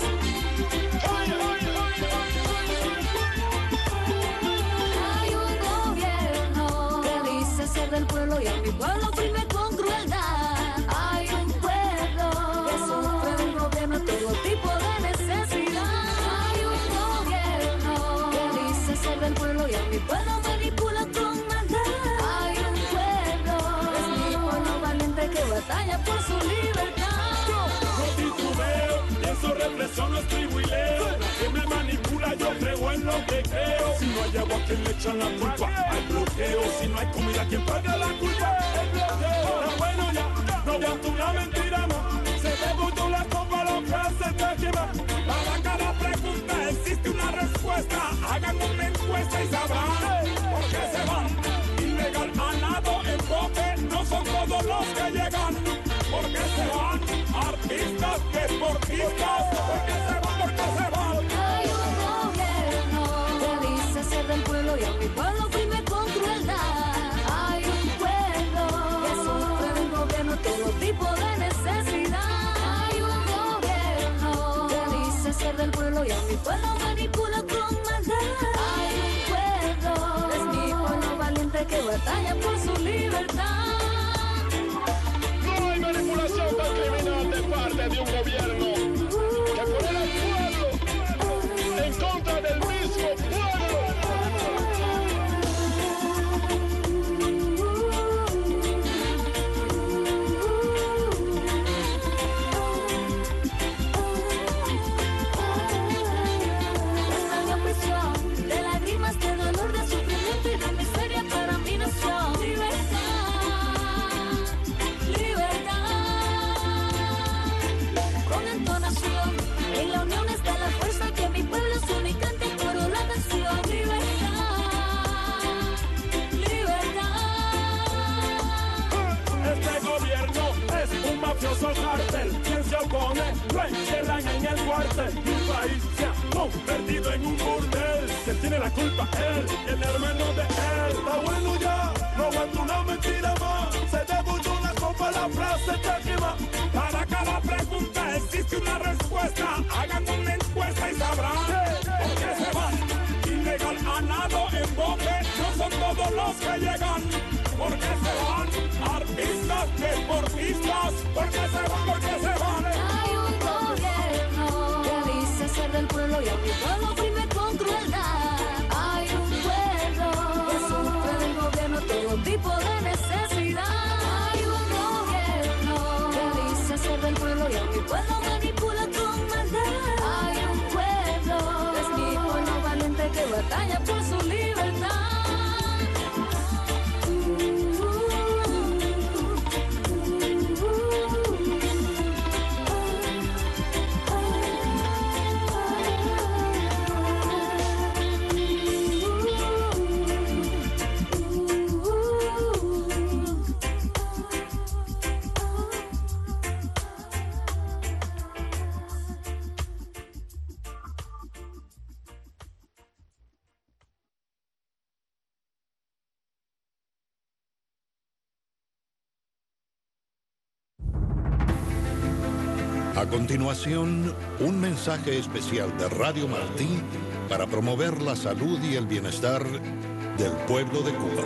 S7: Hay un gobierno que dice ser del pueblo y a mi pueblo oprime con crueldad. Hay un pueblo que sufre del gobierno todo tipo de necesidad. Hay un gobierno que dice ser del pueblo y a mi pueblo manipula con maldad. Hay un pueblo, es mi pueblo valiente que batalla por su libertad.
S10: Yo titubeo, pienso represión, no escribo y leo. Que me manipula, yo creo en lo que creo. Si no hay agua, ¿a quién le echan la culpa? Hay bloqueo. Si no hay comida, ¿quién paga la culpa? El bloqueo. Pero bueno, ya, no aguanto una mentira más. Se debutó la copa, lo que se te quema. Para cada pregunta existe una respuesta. Hagan una encuesta y sabrán por qué se van. Ilegal a nado en bote, no son todos los que llegan. Porque se van artistas, deportistas. Porque se van, porque se van.
S7: Hay un gobierno que dice ser del pueblo y a mi pueblo oprime con crueldad. Hay un pueblo que sufre del gobierno todo tipo de necesidad. Hay un gobierno que dice ser del pueblo y a mi pueblo manipula con maldad. Hay un pueblo, es mi pueblo valiente que batalla por su libertad.
S10: No hay manipulación tan criminal de parte de un gobierno que pone al pueblo en contra del mismo pueblo. mafioso cartel, quien se opone lo encierran en el cuartel. Mi país se ha convertido en un burdel. ¿Quién tiene la culpa? Él, el hermano de él. Está bueno ya, no aguanto una mentira más. Se debulló una copa, la frase está quema. Para cada pregunta existe una respuesta. Hagan una encuesta y sabrán por qué se van. Ilegal a nado en bote, no son todos los que llegan. ¿Por qué se van? Artistas, deportistas, ¿por qué se van? ¿Por qué se van?
S7: Hay un gobierno que dice ser del pueblo y a mi pueblo oprime con crueldad. Hay un pueblo que sufre del gobierno todo tipo de necesidad. Hay un gobierno que dice ser del pueblo y a mi pueblo manipula con maldad. Hay un pueblo que es mi pueblo valiente que batalla por su libertad.
S11: A continuación, un mensaje especial de Radio Martí para promover la salud y el bienestar del pueblo de Cuba.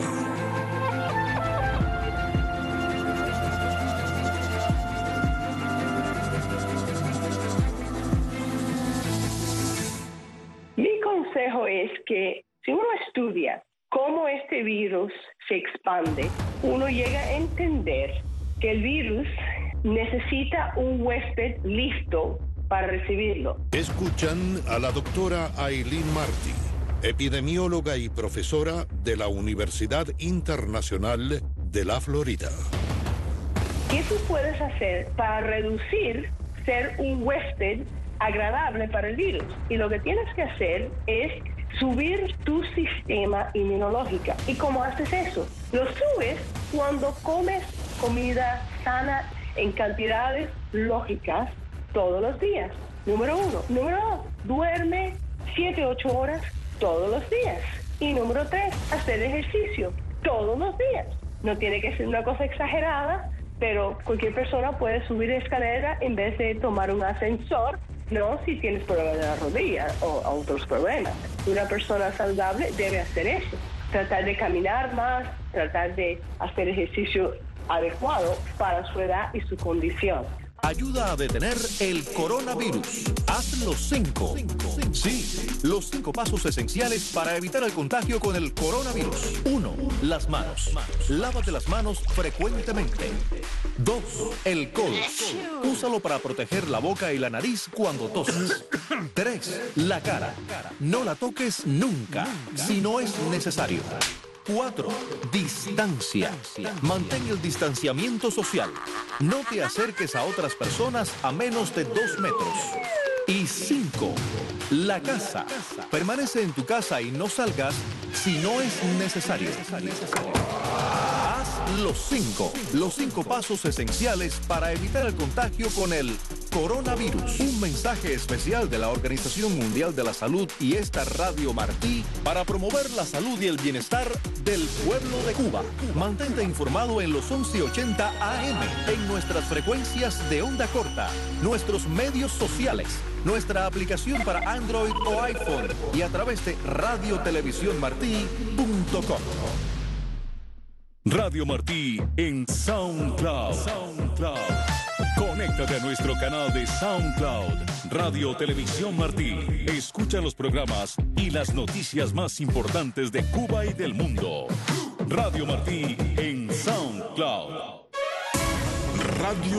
S12: Mi consejo es que si uno estudia cómo este virus se expande, uno llega a entender que el virus necesita un huésped listo para recibirlo.
S11: Escuchan a la doctora Aileen Martí, epidemióloga y profesora de la Universidad Internacional de la Florida.
S12: ¿Qué tú puedes hacer para reducir ser un huésped agradable para el virus? Y lo que tienes que hacer es subir tu sistema inmunológico. ¿Y cómo haces eso? Lo subes cuando comes comida sana en cantidades lógicas todos los días. Número uno. Número dos, duerme siete, ocho horas todos los días. Y número tres, hacer ejercicio todos los días. No tiene que ser una cosa exagerada, pero cualquier persona puede subir escalera en vez de tomar un ascensor, no si tienes problemas de la rodilla o otros problemas. Una persona saludable debe hacer eso. Tratar de caminar más, tratar de hacer ejercicio adecuado para su edad y su condición.
S9: Ayuda a detener el coronavirus. Haz los cinco. Sí, los cinco pasos esenciales para evitar el contagio con el coronavirus. Uno, las manos. Lávate las manos frecuentemente. Dos, el codo. Úsalo para proteger la boca y la nariz cuando tosas. Tres, la cara. No la toques nunca, si no es necesario. Cuatro, distancia. Mantén el distanciamiento social. No te acerques a otras personas a menos de dos metros. Y cinco, la casa. Permanece en tu casa y no salgas si no es necesario. Haz los cinco, los cinco pasos esenciales para evitar el contagio con el coronavirus. Un mensaje especial de la Organización Mundial de la Salud y esta Radio Martí para promover la salud y el bienestar del pueblo de Cuba. Mantente informado en los once ochenta A M, en nuestras frecuencias de onda corta, nuestros medios sociales, nuestra aplicación para Android o iPhone y a través de radio televisión martí punto com.
S2: Radio Martí en SoundCloud. SoundCloud. Conéctate a nuestro canal de SoundCloud, Radio Televisión Martí. Escucha los programas y las noticias más importantes de Cuba y del mundo. Radio Martí en SoundCloud.
S8: Radio